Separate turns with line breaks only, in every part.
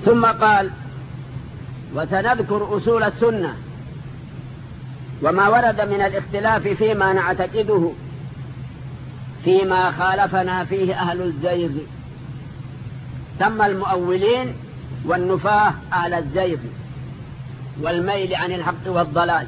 ثم قال: وسنذكر أصول السنة وما ورد من الاختلاف فيما نعتقده فيما خالفنا فيه أهل الزيغ. سمى المؤولين والنفاة أهل الزيغ والميل عن الحق والضلال.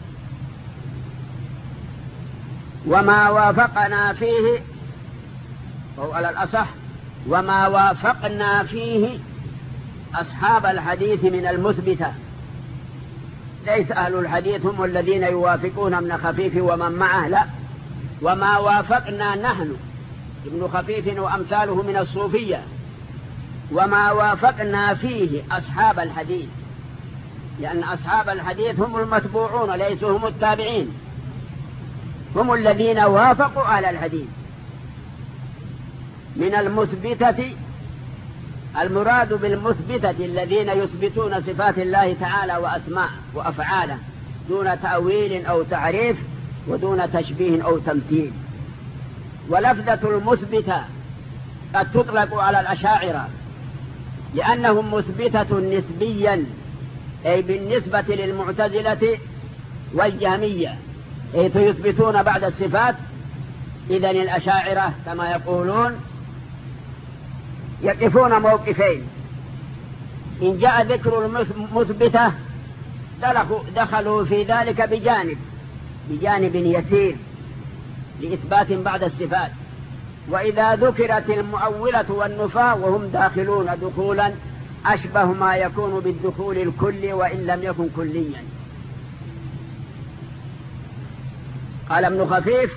وما وافقنا فيه، أو على الأصح وما وافقنا فيه أصحاب الحديث من المثبتة. ليس أهل الحديث هم الذين يوافقون ابن خفيف ومن معه، لا، وما وافقنا نحن ابن خفيف وأمثاله من الصوفية، وما وافقنا فيه أصحاب الحديث، لأن أصحاب الحديث هم المتبوعون ليسوا هم التابعين، هم الذين وافقوا أهل الحديث من المثبتة. المراد بالمثبتة الذين يثبتون صفات الله تعالى وأسماء وأفعاله دون تأويل أو تعريف ودون تشبيه أو تمثيل. ولفظة المثبتة قد تطلق على الأشاعرة لأنهم مثبتة نسبيا، أي بالنسبة للمعتزلة والجهمية، أي يثبتون بعد الصفات. إذن الأشاعرة كما يقولون يقفون موقفين: إن جاء ذكر المثبتة دخلوا في ذلك بجانب يسير لإثبات بعد الصفات، وإذا ذكرت المؤولة والنفاة وهم داخلون دخولا أشبه ما يكون بالدخول الكلي وإن لم يكن كليا. قال ابن خفيف: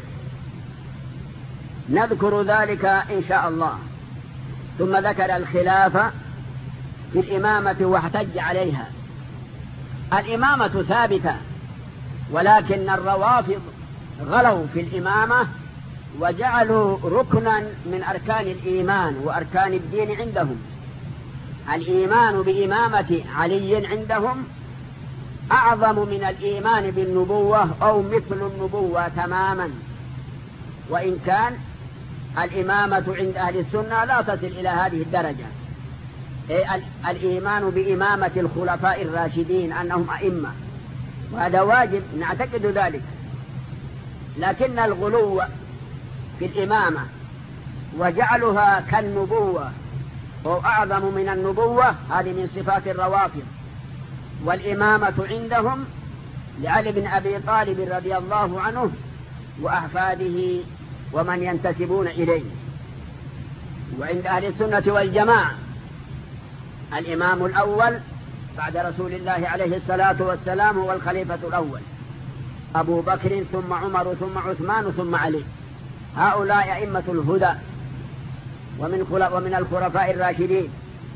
نذكر ذلك إن شاء الله. ثم ذكر الخلاف في الإمامة واحتج عليها. الإمامة ثابتة، ولكن الروافض غلوا في الإمامة وجعلوا ركنا من أركان الإيمان وأركان الدين عندهم. الإيمان بإمامة علي عندهم أعظم من الإيمان بالنبوة أو مثل النبوة تماما، وإن كان الإمامة عند أهل السنة لا تصل إلى هذه الدرجة. الإيمان بإمامة الخلفاء الراشدين أنهم أئمة، وهذا واجب نعتقد ذلك، لكن الغلو في الإمامة وجعلها كالنبوة أو أعظم من النبوة هذه من صفات الروافض. والإمامة عندهم لعلي بن أبي طالب رضي الله عنه وأحفاده ومن ينتسبون إليه. وعند أهل السنة والجماعة الإمام الأول بعد رسول الله عليه الصلاة والسلام هو الخليفة الأول، أبو بكر ثم عمر ثم عثمان ثم علي. هؤلاء أئمة الهدى ومن الخلفاء الراشدين.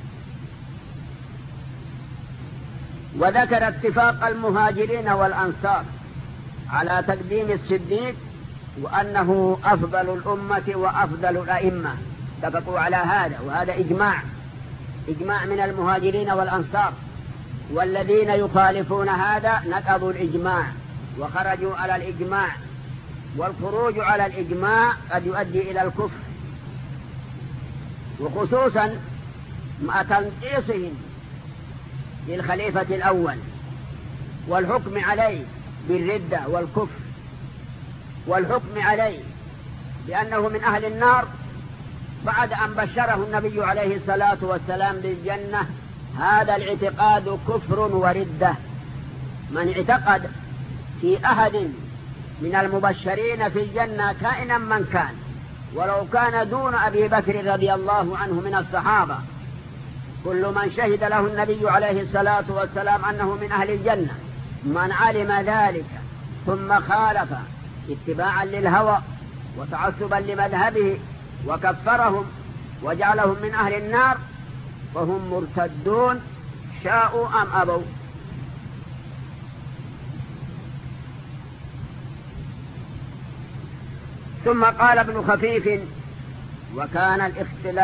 وذكر اتفاق المهاجرين والأنصار على تقديم الصديق وأنه أفضل الأمة وأفضل الأئمة، اتفقوا على هذا، وهذا إجماع من المهاجرين والأنصار. والذين يخالفون هذا نقضوا الإجماع وخرجوا على الإجماع، والخروج على الإجماع قد يؤدي إلى الكفر، وخصوصا مع تنقيصهم للخليفة الأول والحكم عليه بالردة والكفر، والحكم عليه بأنه من أهل النار بعد أن بشره النبي عليه الصلاة والسلام بالجنة. هذا الاعتقاد كفر وردة. من اعتقد في أحد من المبشرين في الجنة كائنا من كان، ولو كان دون أبي بكر رضي الله عنه من الصحابة، كل من شهد له النبي عليه الصلاة والسلام أنه من أهل الجنة، من علم ذلك ثم خالف اتباعا للهوى وتعصبا لمذهبه وكفرهم وجعلهم من أهل النار فهم مرتدون شاءوا أم أبوا. ثم قال ابن خفيف: وكان الاختلاف